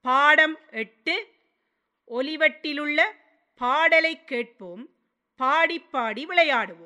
பாடம் 8 ஒலிவட்டிலுள்ள பாடலை கேட்போம், பாடி பாடி விளையாடுவோம்.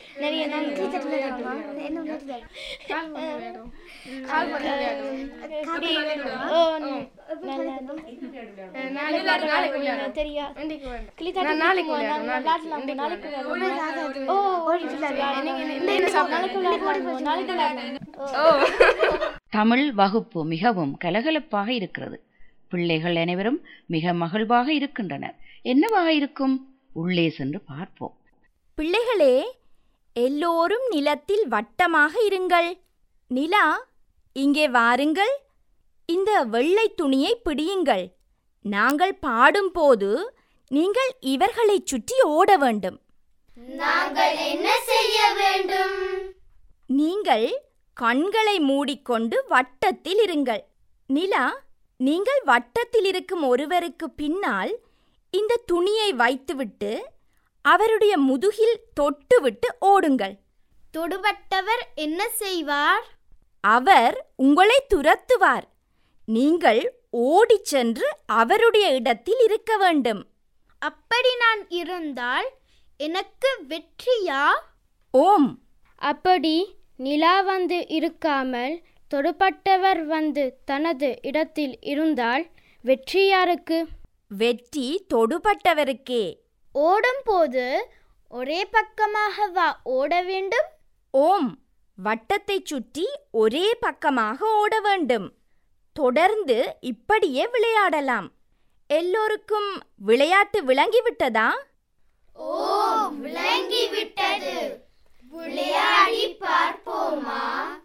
தமிழ் வகுப்பு மிகவும் கலகலப்பாக இருக்கிறது. பிள்ளைகள் அனைவரும் மிக மகிழ்வாக இருக்கின்றனர். என்னவாக இருக்கும்? உள்ளே சென்று பார்ப்போம். பிள்ளைகளே, எல்லோரும் நிலத்தில் வட்டமாக இருங்கள். நிலா, இங்கே வாருங்கள். இந்த வெள்ளை துணியை பிடியுங்கள். நாங்கள் பாடும்போது நீங்கள் இவர்களை சுற்றி ஓட வேண்டும். நாங்கள் என்ன செய்ய வேண்டும்? நீங்கள் கண்களை மூடிக்கொண்டு வட்டத்தில் இருங்கள். நிலா, நீங்கள் வட்டத்தில் இருக்கும் ஒருவருக்கு பின்னால் இந்த துணியை வைத்துவிட்டு அவருடைய முதுகில் தொட்டுவிட்டு ஓடுங்கள். தொடுபட்டவர் என்ன செய்வார்? அவர் உங்களை துரத்துவார். நீங்கள் ஓடிச் சென்று அவருடைய இடத்தில் இருக்க வேண்டும். அப்படி நான் இருந்தால் எனக்கு வெற்றியா? ஓம். அப்படி நிலா வந்து இருக்காமல் தொடுபட்டவர் வந்து தனது இடத்தில் இருந்தால் வெற்றி யாருக்கு? வெற்றி தொடுபட்டவருக்கே. ஓடும்போது ஒரே பக்கமாகவா ஓட வேண்டும்? ஓம். வட்டத்தை சுற்றி ஒரே பக்கமாக ஓட வேண்டும். தொடர்ந்து இப்படியே விளையாடலாம். எல்லோருக்கும் விளையாட்டு விளங்கிவிட்டதா? ஓ, விளங்கிவிட்டது. விளையாடி பார்ப்போமா?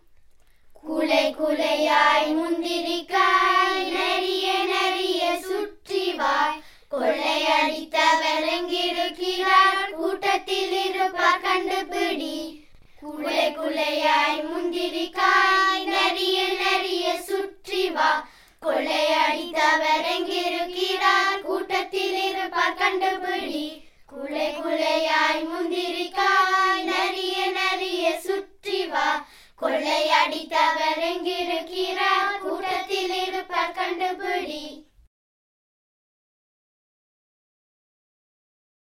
குலை குலையாய் முந்திரிக்காய் நரிய நரிய சுற்றி வாய். கொள்ளையடித்தவர் எங்கிருக்கிறார்? கூட்டத்தில் இருப்பார் கண்டுபிடி. குலை குலையாய் முந்திரிக்காய் நரிய நரிய சுற்றி வா. கொள்ளையடித்தவர் எங்கிருக்கிறார்? கூட்டத்தில் இருப்பார் கண்டுபிடி. குலை குலையாய் முந்திரிக்காய் நரிய நரிய சுற்றி வா. கொள்ளையடித்தவர் எங்கிருக்கிறார்? கூட்டத்தில் இருப்பார் கண்டுபிடி.